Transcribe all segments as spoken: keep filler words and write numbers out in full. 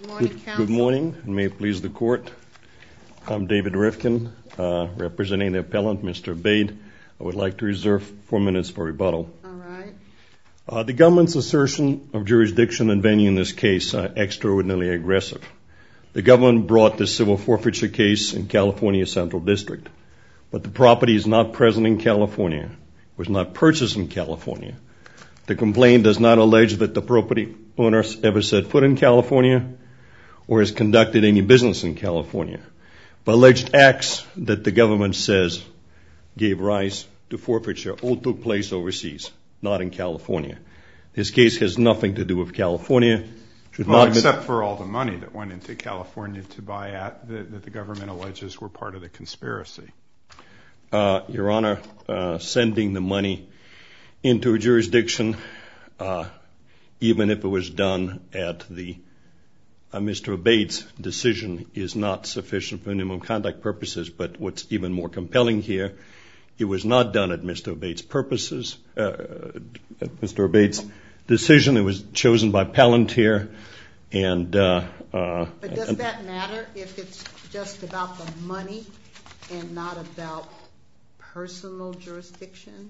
Good, good morning, and may it please the court. I'm David Rifkin, uh, representing the appellant, Mister Obeid. I would like to reserve four minutes for rebuttal. All right. Uh, the government's assertion of jurisdiction and venue in this case are extraordinarily aggressive. The government brought this civil forfeiture case in California Central District, but the property is not present in California, was not purchased in California. The complaint does not allege that the property owner ever set foot in California or has conducted any business in California, but alleged acts that the government says gave rise to forfeiture all took place overseas, not in California. This case has nothing to do with California. Should well, not except for all the money that went into California to buy at that, that the government alleges were part of the conspiracy. Uh, Your Honor, uh, sending the money into a jurisdiction, uh, even if it was done at the uh, Mister Obeid's decision, is not sufficient for minimum contact purposes. But what's even more compelling here, it was not done at Mister Obeid's purposes, uh, at Mister Obeid's decision. It was chosen by Palantir, and. Uh, uh, but does and, that matter if it's just about the money and not about personal jurisdiction?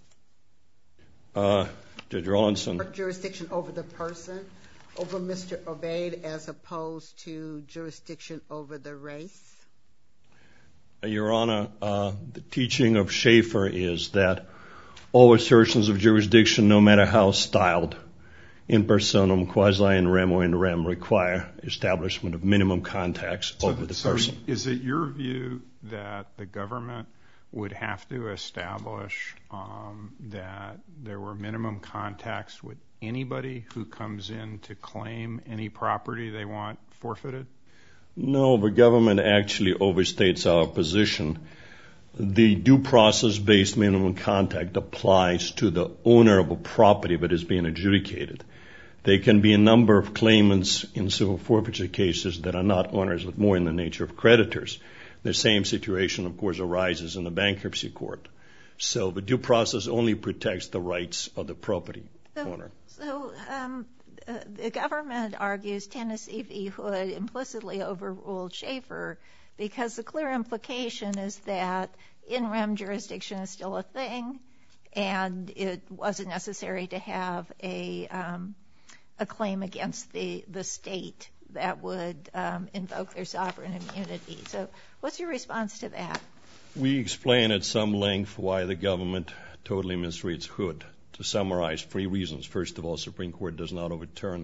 Uh, Judge Rawlinson. Jurisdiction over the person, over Mister Obeid, as opposed to jurisdiction over the race? Your Honor, uh, the teaching of Schaefer is that all assertions of jurisdiction, no matter how styled, in personam, quasi in rem or in rem, require establishment of minimum contacts so, over the so person. Is it your view that the government would have to establish um, that there were minimum contacts with anybody who comes in to claim any property they want forfeited? No, the government actually overstates our position. The due process-based minimum contact applies to the owner of a property that is being adjudicated. There can be a number of claimants in civil forfeiture cases that are not owners, but more in the nature of creditors. The same situation, of course, arises in the bankruptcy court. So the due process only protects the rights of the property so, owner. So um, uh, the government argues Tennessee v. Hood implicitly overruled Schaefer because the clear implication is that in rem jurisdiction is still a thing, and it wasn't necessary to have a um, a claim against the, the state that would um, invoke their sovereign immunity. So what's your response to that? We explain at some length why the government totally misreads Hood. To summarize, three reasons. First of all, Supreme Court does not overturn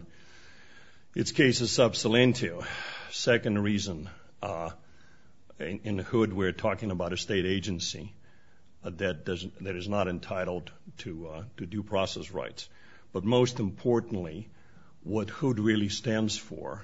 its cases sub silentio. Second reason, uh, in, in Hood we're talking about a state agency uh, that, doesn't, that is not entitled to, uh, to due process rights. But most importantly, what Hood really stands for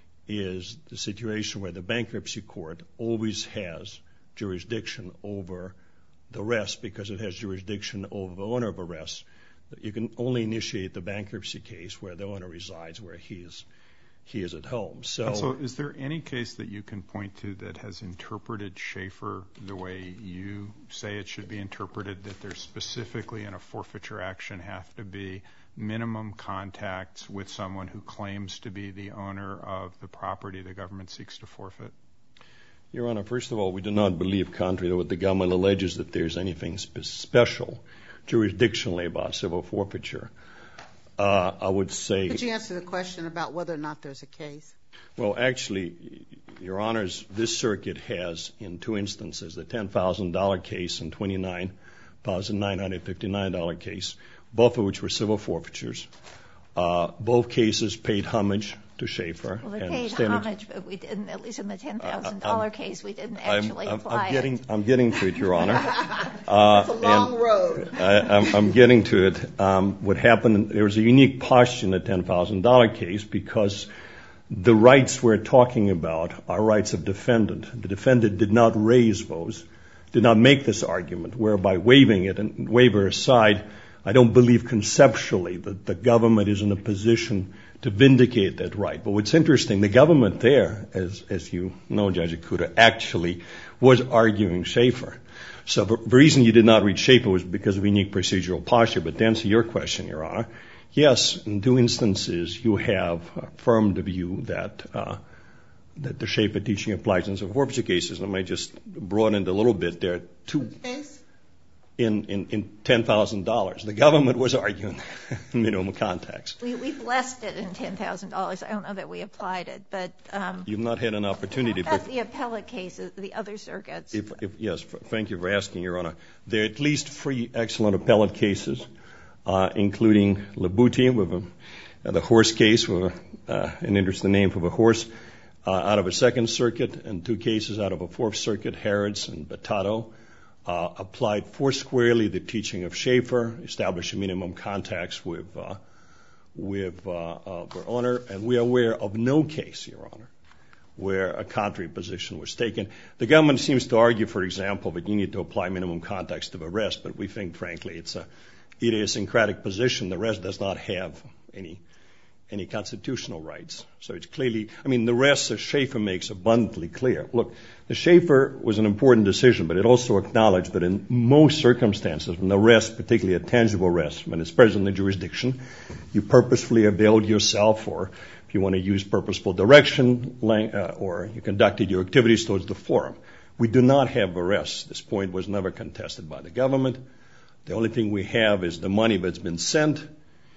is the situation where the bankruptcy court always has jurisdiction over the rest because it has jurisdiction over the owner of a rest. You can only initiate the bankruptcy case where the owner resides, where he is, he is at home. So, so is there any case that you can point to that has interpreted Schaefer the way you say it should be interpreted, that there specifically in a forfeiture action have to be minimum contacts with someone who claims to be the owner of the property the government seeks to forfeit? Your Honor, first of all, we do not believe, contrary to what the government alleges, that there's anything spe- special jurisdictionally about civil forfeiture. Uh, I would say... Could you answer the question about whether or not there's a case? Well, actually, Your Honors, this circuit has, in two instances, the ten thousand dollars case and twenty-nine thousand nine hundred fifty-nine dollars case, both of which were civil forfeitures. Uh, both cases paid homage to Schaefer. Well, they and paid standard, homage, but we didn't, at least in the ten thousand dollars uh, case, we didn't actually I'm, apply I'm getting, it. I'm getting to it, Your Honor. Uh, it's a long road. I, I'm, I'm getting to it. Um, what happened, there was a unique posture in the ten thousand dollars case because the rights we're talking about are rights of defendant. The defendant did not raise those, did not make this argument, whereby waiving it and waiver aside, I don't believe conceptually that the government is in a position to vindicate that right. But what's interesting, the government there, as as you know, Judge Ikuda, actually was arguing Schaefer. So the reason you did not read Schaefer was because of unique procedural posture. But to answer your question, Your Honor, yes, in two instances you have affirmed the view that uh, that the Schaefer teaching applies in some forfeiture cases. And I might just broaden it a little bit. There are two Case? in in, in ten thousand dollars. The government was arguing minimum contacts. We, we blessed it in ten thousand dollars. I don't know that we applied it, but um, You've not had an opportunity. That's but the appellate cases, the other circuits. If, if, yes, f- thank you for asking, Your Honor. There are at least three excellent appellate cases, uh, including Labuti with a, uh, the horse case, with a, uh, an interesting name for the horse, uh, out of a Second Circuit, and two cases out of a Fourth Circuit, Harrods and Batato, uh, applied foursquarely the teaching of Schaefer, establishing minimum contacts with uh, with uh, uh, Your Honor, and we are aware of no case, Your Honor, where a contrary position was taken. The government seems to argue, for example, that you need to apply minimum contacts to arrest, but we think, frankly, it's a idiosyncratic position. The arrest does not have any any constitutional rights. So it's clearly, I mean, the rest of Schaefer makes abundantly clear. Look, the Schaefer was an important decision, but it also acknowledged that in most circumstances, when the arrest, particularly a tangible arrest, when it's present in the jurisdiction, you purposefully availed yourself, or if you want to use purposeful direction, uh, or you conducted your activities towards the forum. We do not have arrests. This point was never contested by the government. The only thing we have is the money that's been sent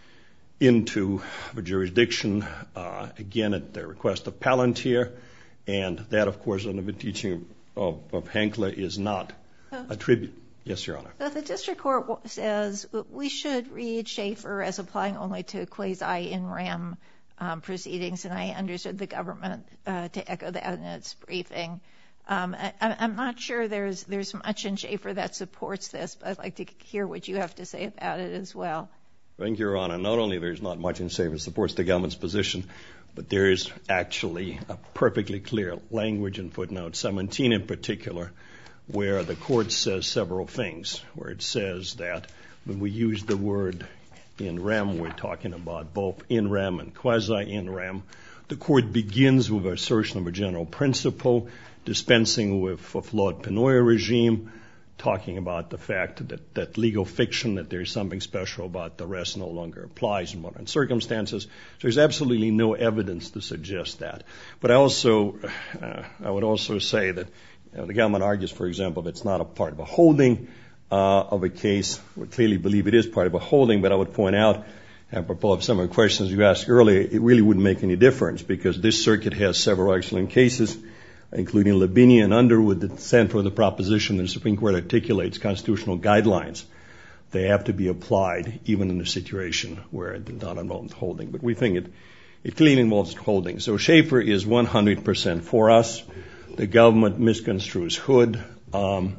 into the jurisdiction, uh, again, at the request of Palantir, and that, of course, under the teaching of, of Henkler, is not a tribute. Yes, Your Honor. So the district court says we should read Schaefer as applying only to quasi-in rem um, proceedings, and I understood the government uh, to echo that in its briefing. Um, I, I'm not sure there's there's much in Schaefer that supports this, but I'd like to hear what you have to say about it as well. Thank you, Your Honor. Not only there's not much in Schaefer that supports the government's position, but there is actually a perfectly clear language in footnote seventeen in particular, where the court says several things, where it says that when we use the word in rem, we're talking about both in rem and quasi-in rem. The court begins with assertion of a general principle, dispensing with a flawed Pennoyer regime, talking about the fact that, that legal fiction, that there's something special about the rest, no longer applies in modern circumstances. So there's absolutely no evidence to suggest that. But I also, uh, I would also say that you know, the government argues, for example, that it's not a part of a holding uh, of a case. We clearly believe it is part of a holding, but I would point out, apropos of some of the questions you asked earlier, it really wouldn't make any difference because this circuit has several excellent cases, including Labini and Underwood, that stand for the proposition that the Supreme Court articulates constitutional guidelines. They have to be applied even in a situation where it does not involve holding. But we think it, it clearly involves holding. So Schaefer is one hundred percent for us. The government misconstrues Hood. Um,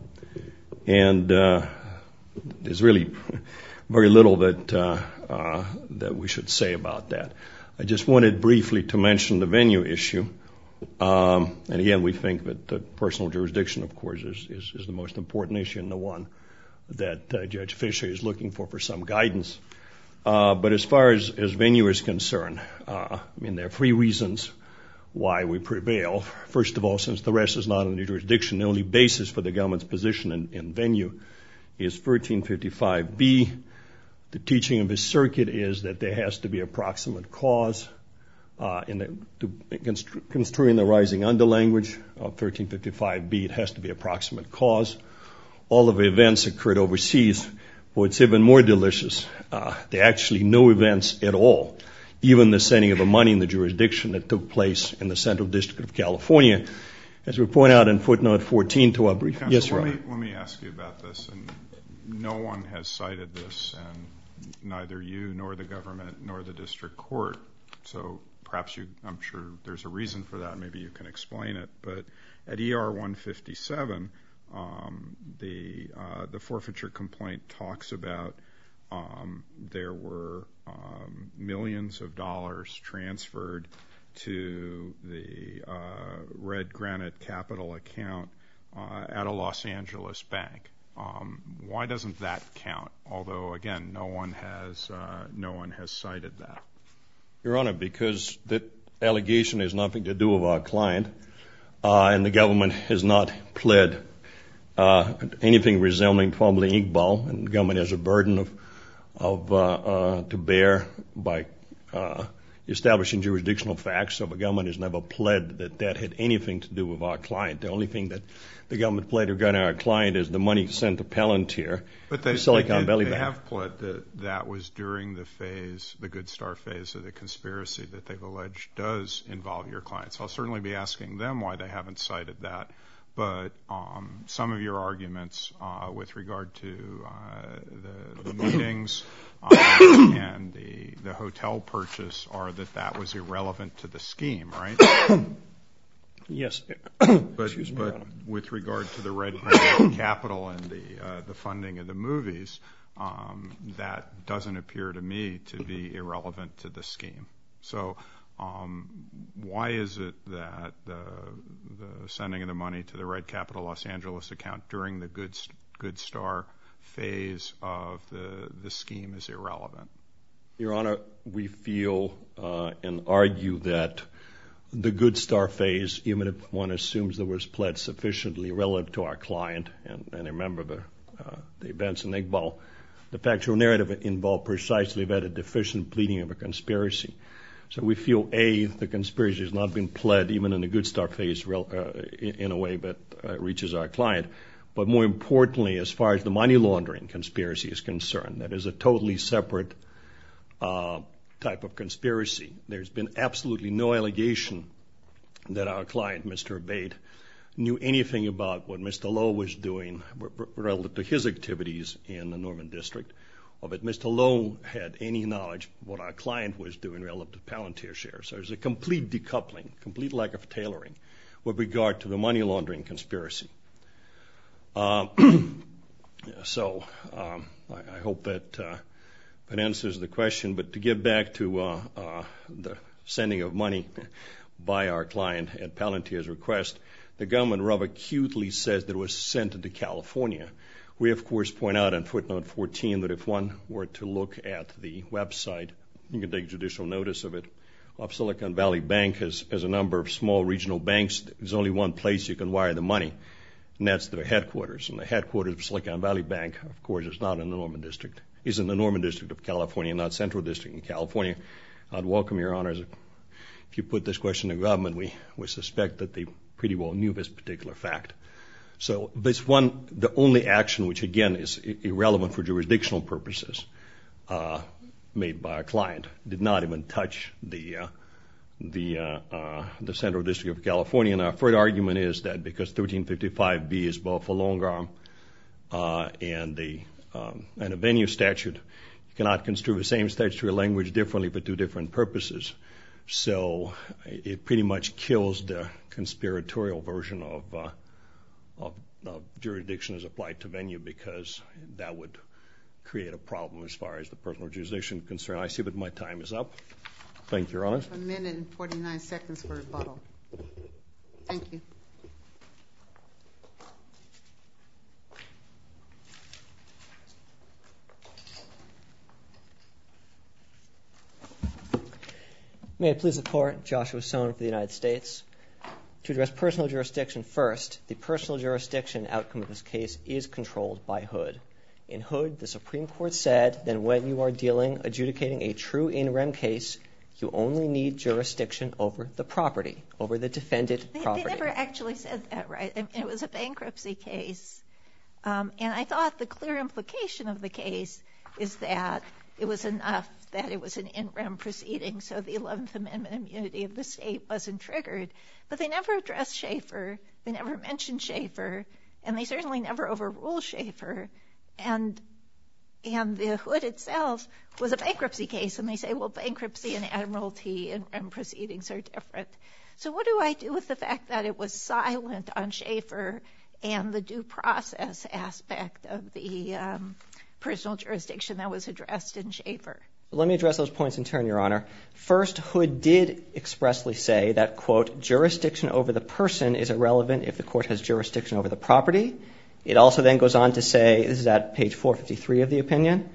and uh, there's really very little that, uh, uh, that we should say about that. I just wanted briefly to mention the venue issue. Um, and again, we think that the personal jurisdiction, of course, is, is, is the most important issue and the one that uh, Judge Fischer is looking for for some guidance. Uh, but as far as, as venue is concerned, uh, I mean, there are three reasons why we prevail. First of all, since the rest is not in the jurisdiction, the only basis for the government's position in, in venue is thirteen fifty-five B. The teaching of the circuit is that there has to be a proximate cause. Uh, in the, to, constru, construing the rising under language of thirteen fifty-five B, it has to be a proximate cause. All of the events occurred overseas. What's even more delicious, uh, there are actually no events at all, even the sending of the money in the jurisdiction that took place in the Central District of California. As we point out in footnote fourteen to our brief. Counsel, yes, Your let Honor. me, let me ask you about this. And no one has cited this, and neither you nor the government nor the district court. So perhaps you, I'm sure there's a reason for that. Maybe you can explain it. But at E R one fifty-seven, um, the uh, the forfeiture complaint talks about um, there were um, millions of dollars transferred to the uh, Red Granite Capital account uh, at a Los Angeles bank. Um, why doesn't that count? Although again, no one has uh, no one has cited that. Your Honor, because that allegation has nothing to do with our client, uh, and the government has not pled uh, anything resembling Twombly Iqbal, and the government has a burden of, of uh, uh, to bear by uh, establishing jurisdictional facts. So the government has never pled that that had anything to do with our client. The only thing that the government pled regarding our client is the money sent to Palantir, but they, Silicon they did, Valley they Bank. have pled that that was during the phase, the Good Star phase of the conspiracy that they've alleged does involve your clients. I'll certainly be asking them why they haven't cited that. But um, some of your arguments uh, with regard to uh, the, the meetings um, and the, the hotel purchase are that that was irrelevant to the scheme, right? Yes. But, but with regard to the Red Grant Capital and the, uh, the funding of the movies, um, that doesn't appear to me to be irrelevant to the scheme. So um, why is it that the, the sending of the money to the Red Capital Los Angeles account during the Good, Good Star phase of the, the scheme is irrelevant? Your Honor, we feel uh, and argue that the Good Star phase, even if one assumes there was pled sufficiently relative to our client, and, and remember the, uh, the events in Iqbal, the factual narrative involved precisely that a deficient pleading of a conspiracy. So we feel, A, the conspiracy has not been pled even in the Good Star phase uh, in a way that uh, reaches our client. But more importantly, as far as the money laundering conspiracy is concerned, that is a totally separate uh, type of conspiracy. There's been absolutely no allegation that our client, Mister Abate, knew anything about what Mister Lowe was doing relative to his activities in the Norman District, or that Mister Lowe had any knowledge of what our client was doing relative to Palantir shares. So there's a complete decoupling, complete lack of tailoring with regard to the money laundering conspiracy. Uh, so um, I, I hope that uh, that answers the question. But to get back to uh, uh, the sending of money by our client at Palantir's request, the government rather acutely says that it was sent into California. We, of course, point out in footnote fourteen that if one were to look at the website, you can take judicial notice of it, of Silicon Valley Bank has, has a number of small regional banks. There's only one place you can wire the money, and that's their headquarters. And the headquarters of Silicon Valley Bank, of course, is not in the Norman District. Is in the Norman District of California, not Central District in California. I'd welcome your honors. If you put this question to government, we, we suspect that they pretty well knew this particular fact. So this one, the only action which, again, is irrelevant for jurisdictional purposes, uh, made by a client, did not even touch the uh, the uh, uh, the Central District of California. And our third argument is that because thirteen fifty-five B is both a long arm uh, and the um, and a venue statute, you cannot construe the same statutory language differently for two different purposes. So it pretty much kills the conspiratorial version of, uh, of, of jurisdiction as applied to venue, because that would create a problem as far as the personal jurisdiction is concerned. I see that my time is up. Thank you, Your Honor. A minute and forty-nine seconds for rebuttal. Thank you. May it please the Court, Joshua Sohn for the United States. To address personal jurisdiction first, the personal jurisdiction outcome of this case is controlled by Hood. In Hood, the Supreme Court said that when you are dealing, adjudicating a true in rem case, you only need jurisdiction over the property, over the defended they, property. They never actually said that, right? I mean, it was a bankruptcy case. Um, and I thought the clear implication of the case is that it was enough that it was an in rem proceeding, so the eleventh Amendment immunity of the state wasn't triggered. But they never addressed Schaefer. They never mentioned Schaefer. And they certainly never overruled Schaefer. And and the Hood itself was a bankruptcy case. And they say, well, bankruptcy and admiralty and rem proceedings are different. So what do I do with the fact that it was silent on Schaefer and the due process aspect of the um, personal jurisdiction that was addressed in Schaefer? Let me address those points in turn, Your Honor. First, Hood did expressly say that, quote, jurisdiction over the person is irrelevant if the court has jurisdiction over the property. It also then goes on to say, this is at page four fifty-three of the opinion,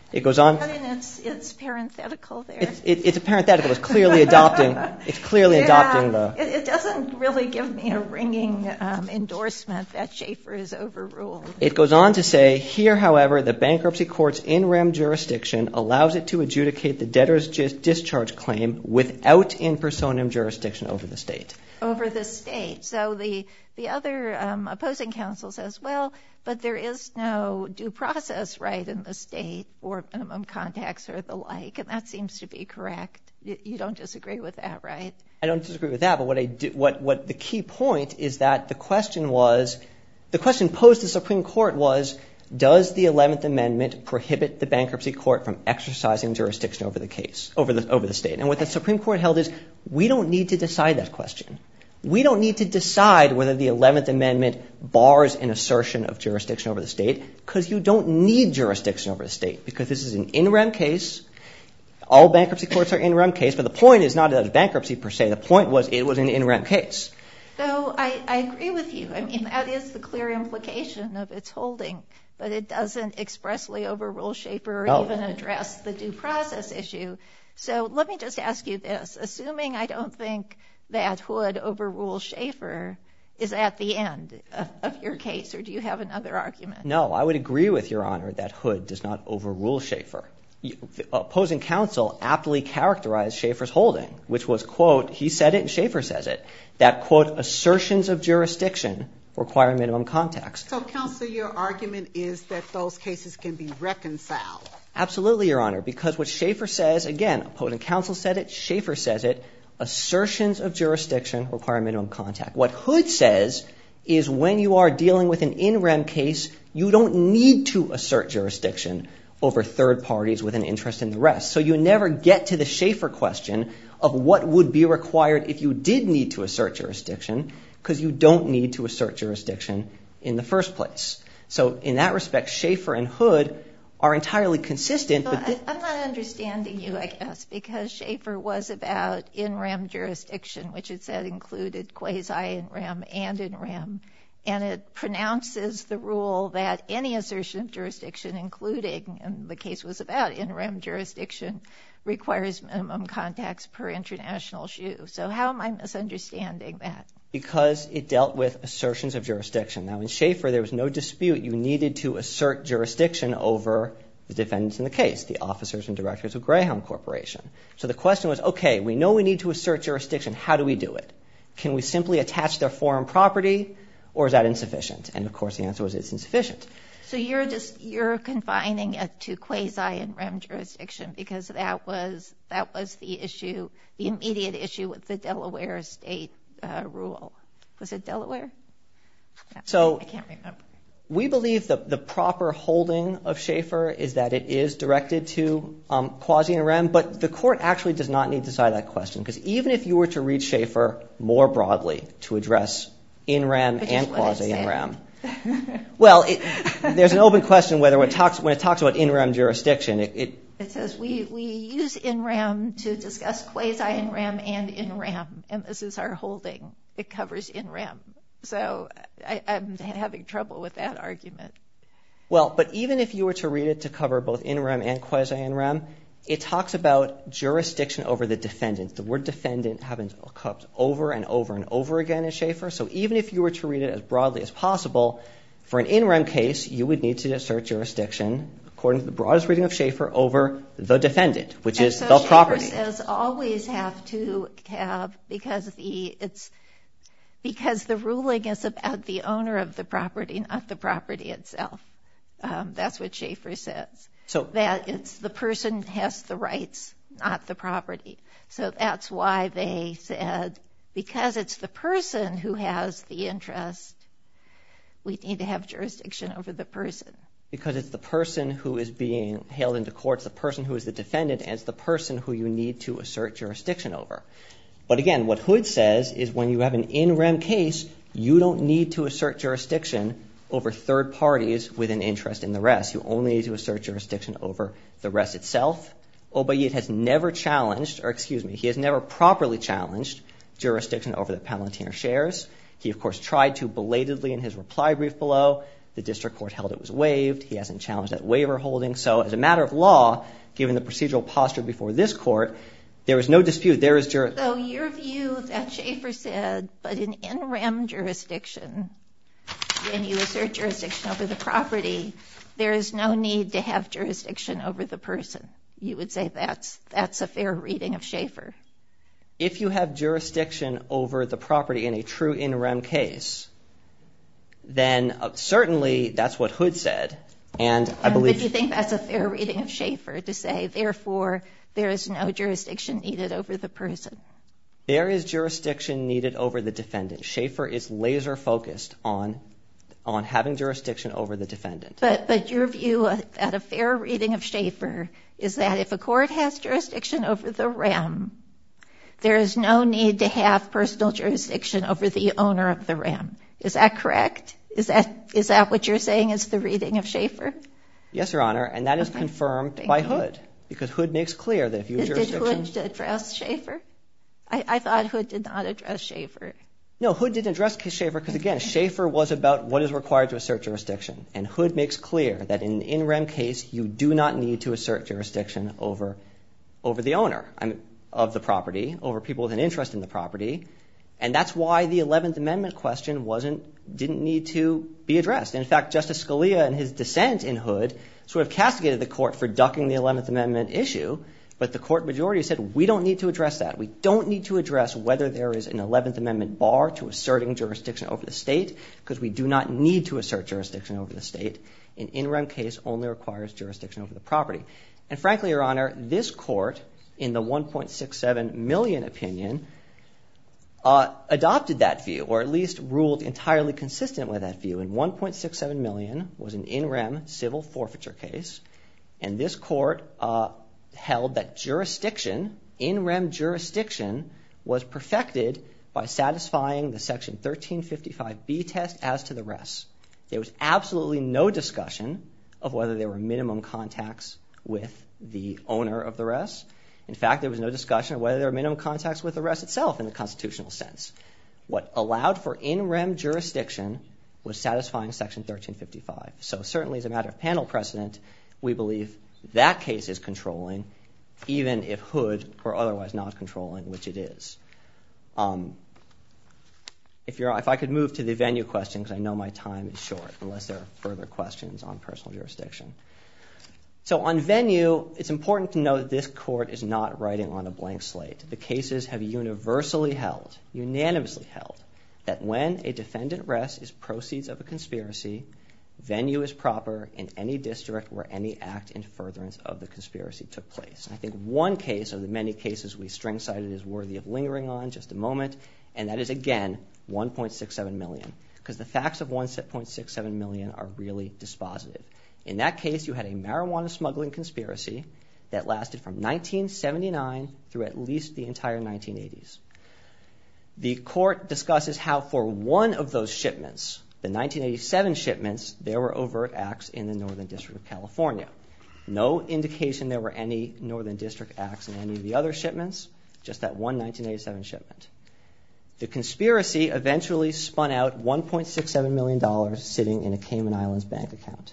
It goes on. But it's, it's parenthetical there. It's, it, it's a parenthetical. It's clearly adopting. It's clearly yeah, adopting the. It, it doesn't really give me a ringing um, endorsement that Schaefer is overruled. It goes on to say, here, however, the bankruptcy court's in rem jurisdiction allows it to adjudicate the debtor's discharge claim without in personam jurisdiction over the state. Over the state. So the the other um, opposing counsel says, well, but there is no due process right in the state for minimum contacts or the like, and that seems to be correct. You, you don't disagree with that, right? I don't disagree with that, but what I do, what what the key point is that the question was, the question posed to the Supreme Court was, does the eleventh Amendment prohibit the bankruptcy court from exercising jurisdiction over the case, over the over the state? And what the Supreme Court held is, we don't need to decide that question. We don't need to decide whether the eleventh Amendment bars an assertion of jurisdiction over the state, because you don't need jurisdiction over the state, because this is an in rem case. All bankruptcy courts are in rem case, but the point is not that it's bankruptcy per se. The point was it was an in rem case. So I, I agree with you. I mean, that is the clear implication of its holding, but it doesn't expressly overrule Schaefer or No. even address the due process issue. So let me just ask you this. Assuming I don't think that Hood overrules Schaefer, is at the end of, of your case, or do you have another argument? No, I would agree with Your Honor that Hood does not overrule Schaefer. The opposing counsel aptly characterized Schaefer's holding, which was, quote, he said it and Schaefer says it, that, quote, assertions of jurisdiction require minimum contacts. So, counsel, your argument is that those cases can be reconciled. Absolutely, Your Honor, because what Schaefer says, again, opposing counsel said it, Schaefer says it, assertions of jurisdiction require minimum contact. What Hood says is when you are dealing with an in rem case, you don't need to assert jurisdiction over third parties with an interest in the rest. So you never get to the Schaefer question of what would be required if you did need to assert jurisdiction, because you don't need to assert jurisdiction in the first place. So in that respect, Schaefer and Hood are entirely consistent. Well, but th- I'm not understanding you, I guess, because Schaefer was about in rem jurisdiction, which it said included quasi-in rem and in rem, and it pronounces the rule that any assertion of jurisdiction, including, and the case was about in rem jurisdiction, requires minimum contacts per international shoe. So how am I misunderstanding that? Because it dealt with assertions of jurisdiction. Now, in Schaefer, there was no dispute. You needed to assert jurisdiction over the defendants in the case, the officers and directors of Greyhound Corporation. So the question was, okay, we know we need to assert jurisdiction. How do we do it? Can we simply attach their foreign property, or is that insufficient? And, of course, the answer was it's insufficient. So you're just you're confining it to quasi-in rem jurisdiction because that was that was the issue, the immediate issue with the Delaware state uh, rule. Was it Delaware? So I can't remember. We believe that the proper holding of Schaefer is that it is directed to um, quasi-in rem, but the court actually does not need to decide that question, because even if you were to read Schaefer more broadly to address in rem Which and is what it quasi-in said. rem, well, it, there's an open question whether it talks, when it talks about in rem jurisdiction, it, it It says we, we use in rem to discuss quasi-in rem and in rem, and this is our holding. It covers in rem. So I, I'm having trouble with that argument. Well, but even if you were to read it to cover both in rem and quasi-in rem, it talks about jurisdiction over the defendant. The word defendant happens over and over and over again in Schaefer. So even if you were to read it as broadly as possible, for an in rem case, you would need to assert jurisdiction, according to the broadest reading of Schaefer, over the defendant, which and is so the Schaefer property. says always have to have, because the it's because the ruling is about the owner of the property, not the property itself. Um, that's what Schaefer says. So that it's the person has the rights, not the property. So that's why they said, because it's the person who has the interest, we need to have jurisdiction over the person. Because it's the person who is being hailed into court, it's the person who is the defendant, and it's the person who you need to assert jurisdiction over. But again, what Hood says is when you have an in rem case, you don't need to assert jurisdiction over third parties with an interest in the rest. You only need to assert jurisdiction over the rest itself. Obaid has never challenged, or excuse me, he has never properly challenged jurisdiction over the Palantir shares. He, of course, tried to belatedly in his reply brief below. The The district court held it was waived. He hasn't challenged that waiver holding. So as a matter of law, given the procedural posture before this court, there is no dispute. There is jur- So your view that Schaefer said, but in in rem jurisdiction, when you assert jurisdiction over the property, there is no need to have jurisdiction over the person. You would say that's that's a fair reading of Schaefer. If you have jurisdiction over the property in a true in rem case, then uh, certainly that's what Hood said. And I and, believe... But you think that's a fair reading of Schaefer to say, therefore, there is no jurisdiction needed over the person? There is jurisdiction needed over the defendant. Schaefer is laser focused on on having jurisdiction over the defendant. But but your view that a fair reading of Schaefer is that if a court has jurisdiction over the rem, there is no need to have personal jurisdiction over the owner of the rem. Is that correct? Is that is that what you're saying is the reading of Schaefer? Yes, Your Honor, and that is Okay. confirmed Thank by you. Hood, because Hood makes clear that if you have Did, did jurisdiction... Hood address Schaefer? I, I thought Hood did not address Schaefer. No, Hood didn't address Schaefer because, again, Schaefer was about what is required to assert jurisdiction. And Hood makes clear that in an in rem case, you do not need to assert jurisdiction over over the owner I mean, of the property, over people with an interest in the property. And that's why the eleventh Amendment question wasn't didn't need to be addressed. In fact, Justice Scalia, in his dissent in Hood, sort of castigated the court for ducking the eleventh Amendment issue. But the court majority said, we don't need to address that. We don't need to address whether there is an eleventh Amendment bar to asserting jurisdiction over the state, because we do not need to assert jurisdiction over the state. An in rem case only requires jurisdiction over the property. And frankly, Your Honor, this court, in the one point six seven million opinion, uh, adopted that view, or at least ruled entirely consistent with that view. And one point six seven million was an in rem civil forfeiture case. And this court uh, held that jurisdiction, in rem jurisdiction, was perfected by satisfying the Section thirteen fifty-five B test as to the rest. There was absolutely no discussion of whether there were minimum contacts with the owner of the rest. In fact, there was no discussion of whether there were minimum contacts with the rest itself in the constitutional sense. What allowed for in rem jurisdiction was satisfying Section thirteen fifty-five. So certainly as a matter of panel precedent, we believe that case is controlling, even if Hood were otherwise not controlling, which it is. Um, if, you're, if I could move to the venue question, because I know my time is short, unless there are further questions on personal jurisdiction. So on venue, it's important to note that this court is not writing on a blank slate. The cases have universally held, unanimously held, that when a defendant rests is proceeds of a conspiracy, venue is proper in any district where any act in furtherance of the conspiracy took place. And I think one case of the many cases we string cited is worthy of lingering on just a moment, and that is, again, one point six seven million, because the facts of one point six seven million are really dispositive. In that case, you had a marijuana smuggling conspiracy that lasted from nineteen seventy-nine through at least the entire nineteen eighties. The court discusses how for one of those shipments, the nineteen eighty-seven shipments, there were overt acts in the Northern District of California. No indication there were any Northern District acts in any of the other shipments, just that one nineteen eighty-seven shipment. The conspiracy eventually spun out one point six seven million dollars sitting in a Cayman Islands bank account.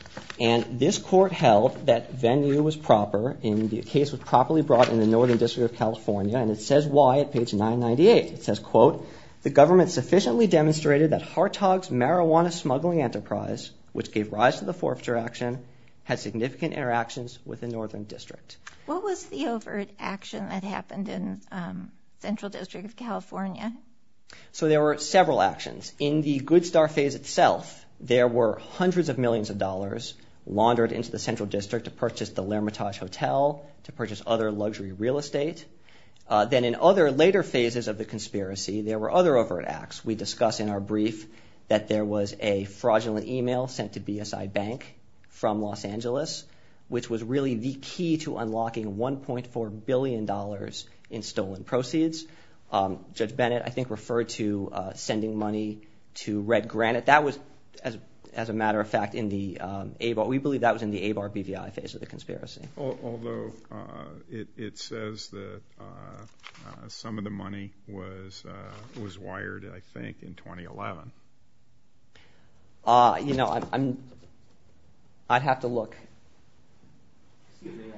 And this court held that venue was proper, and the case was properly brought in the Northern District of California, and it says why at page nine ninety-eight. It says, quote, the government sufficiently demonstrated that Hartog's marijuana smuggling enterprise, which gave rise to the forfeiture action, had significant interactions with the Northern District. What was the overt action that happened in um, Central District of California? So there were several actions. In the Good Star phase itself, there were hundreds of millions of dollars laundered into the Central District to purchase the L'Hermitage Hotel, to purchase other luxury real estate. Uh, then in other later phases of the conspiracy, there were other overt acts. We discuss in our brief that there was a fraudulent email sent to B S I Bank from Los Angeles, which was really the key to unlocking one point four billion dollars in stolen proceeds. Um, Judge Bennett, I think, referred to uh, sending money to Red Granite. That was, as as a matter of fact, in the um, A B A R. We believe that was in the A B A R B V I phase of the conspiracy. Although uh, it, it says that uh, uh, some of the money was uh, was wired, I think, in twenty eleven. Uh, you know, I'm, I'm, I'd have to look. Excuse me, Your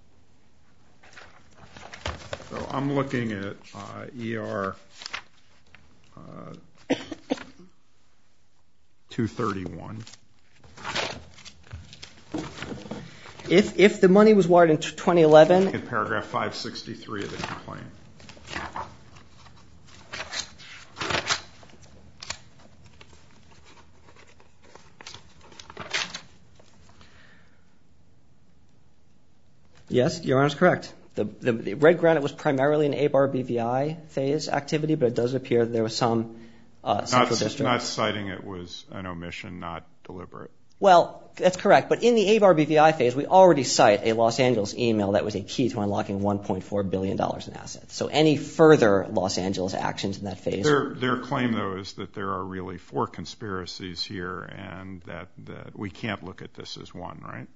Honor. So I'm looking at uh, E R uh, two thirty-one. If if the money was wired in twenty eleven, in paragraph five sixty-three of the complaint. yes, Your Honor is correct. The, the, the Red Granite was primarily an A B A R B V I phase activity, but it does appear that there was some uh, central not, district. Not citing it was an omission, not deliberate. Well, that's correct. But in the A B A R B V I phase, we already cite a Los Angeles email that was a key to unlocking one point four billion dollars in assets. So any further Los Angeles actions in that phase. Their, their claim, though, is that there are really four conspiracies here and that, that we can't look at this as one, right?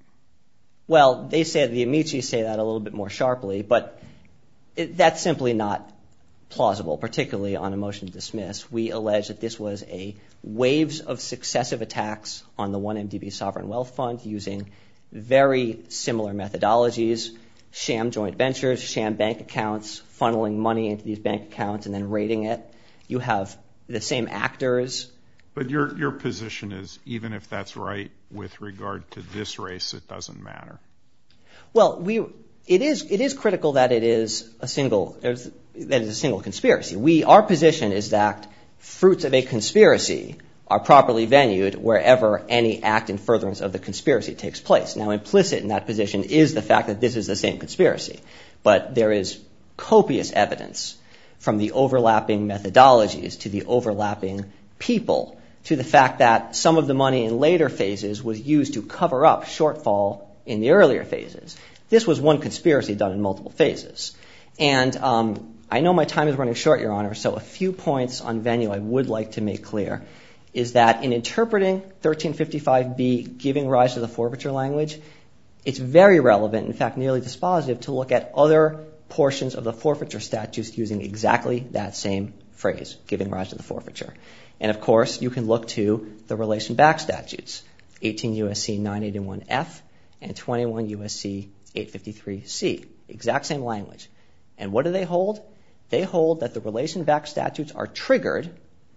Well, they say, the Amici say that a little bit more sharply, but it, that's simply not plausible, particularly on a motion to dismiss. We allege that this was a waves of successive attacks on the one M D B Sovereign Wealth Fund using very similar methodologies, sham joint ventures, sham bank accounts, funneling money into these bank accounts and then raiding it. You have the same actors. But your your position is, even if that's right with regard to this race, it doesn't matter. Well, we it is it is critical that it is a single that it is a single conspiracy. We our position is that fruits of a conspiracy are properly venued wherever any act in furtherance of the conspiracy takes place. Now, implicit in that position is the fact that this is the same conspiracy, but there is copious evidence from the overlapping methodologies to the overlapping people to the fact that some of the money in later phases was used to cover up shortfall in the earlier phases. This was one conspiracy done in multiple phases. And um, I know my time is running short, Your Honor, so a few points on venue I would like to make clear is that in interpreting thirteen fifty-five B, giving rise to the forfeiture language, it's very relevant, in fact nearly dispositive, to look at other portions of the forfeiture statutes using exactly that same phrase, giving rise to the forfeiture. And of course, you can look to the relation back statutes, eighteen U S C nine eighty-one F and twenty-one U S C eight fifty-three C, exact same language. And what do they hold? They hold that the relation back statutes are triggered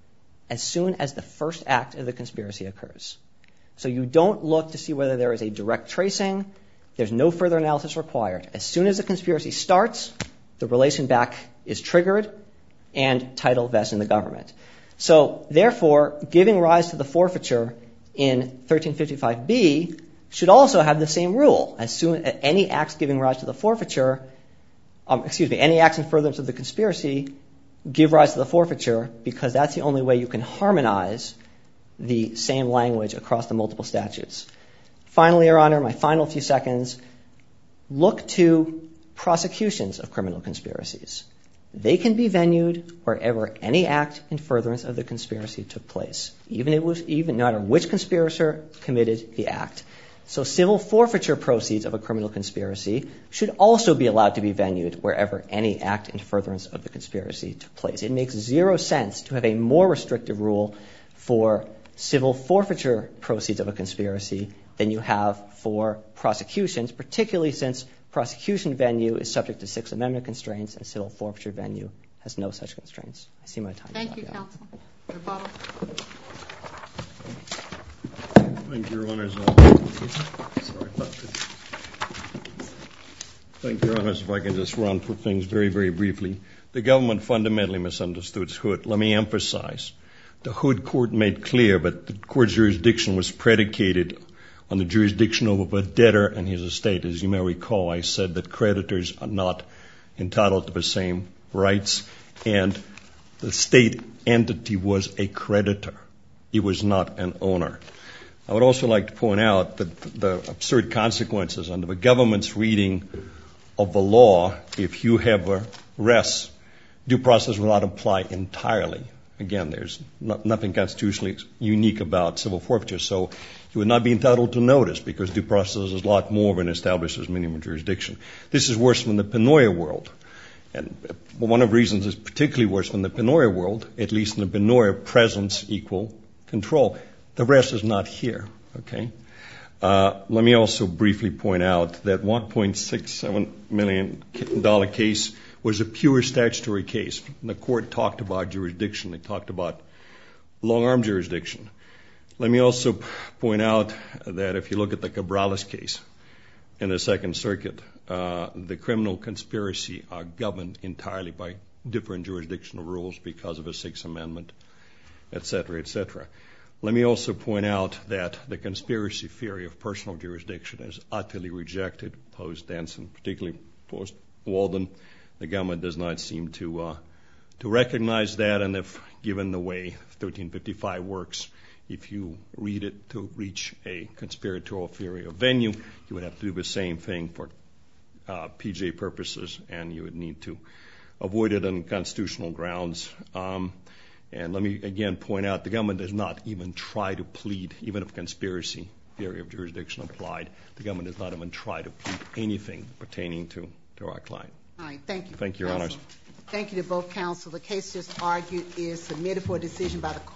as soon as the first act of the conspiracy occurs. So you don't look to see whether there is a direct tracing. There's no further analysis required. As soon as the conspiracy starts, the relation back is triggered and title vests in the government. So therefore, giving rise to the forfeiture in thirteen fifty-five B should also have the same rule. As soon as any acts giving rise to the forfeiture, um, excuse me, any acts in furtherance of the conspiracy give rise to the forfeiture, because that's the only way you can harmonize the same language across the multiple statutes. Finally, Your Honor, my final few seconds, look to prosecutions of criminal conspiracies. They can be venued wherever any act in furtherance of the conspiracy took place, even it was even no matter which conspirator committed the act. So civil forfeiture proceeds of a criminal conspiracy should also be allowed to be venued wherever any act in furtherance of the conspiracy took place. It makes zero sense to have a more restrictive rule for civil forfeiture proceeds of a conspiracy than you have for prosecutions, particularly since prosecution venue is subject to Sixth Amendment constraints and civil forfeiture venue has no such constraints. I see my time. Thank you, counsel. Rebuttal. Thank you, Your Honors. Sorry about this. Thank you, Your Honors. If I can just run through things very, very briefly. The government fundamentally misunderstood Hood. Let me emphasize. The Hood court made clear that the court's jurisdiction was predicated on the jurisdiction of a debtor and his estate. As you may recall, I said that creditors are not entitled to the same rights, and the state entity was a creditor. It was not an owner. I would also like to point out that the absurd consequences under the government's reading of the law, if you have a res, due process will not apply entirely. Again, there's not, nothing constitutionally unique about civil forfeiture, so you would not be entitled to notice because due process is a lot more than establishes minimum jurisdiction. This is worse than the Pennoyer world. And one of the reasons it's particularly worse than the Pennoyer world, at least in the Pennoyer, presence equal control. The rest is not here, okay? Uh, let me also briefly point out that one point six seven million dollars case was a pure statutory case. The court talked about jurisdiction. They talked about long-arm jurisdiction. Let me also point out that if you look at the Cabrales case in the Second Circuit, uh, the criminal conspiracy are governed entirely by different jurisdictional rules because of a Sixth Amendment, et cetera, et cetera. Let me also point out that the conspiracy theory of personal jurisdiction is utterly rejected post-Denson, particularly post-Walden. The government does not seem to uh, to recognize that, and if given the way thirteen fifty-five works, if you read it to reach a conspiratorial theory of venue, you would have to do the same thing for uh, P J purposes, and you would need to avoid it on constitutional grounds. Um, And let me again point out, the government does not even try to plead, even if conspiracy theory of jurisdiction applied, the government does not even try to plead anything pertaining to, to our client. All right, thank you. Thank you, Your Honors. Thank you to both counsel. The case just argued is submitted for a decision by the court.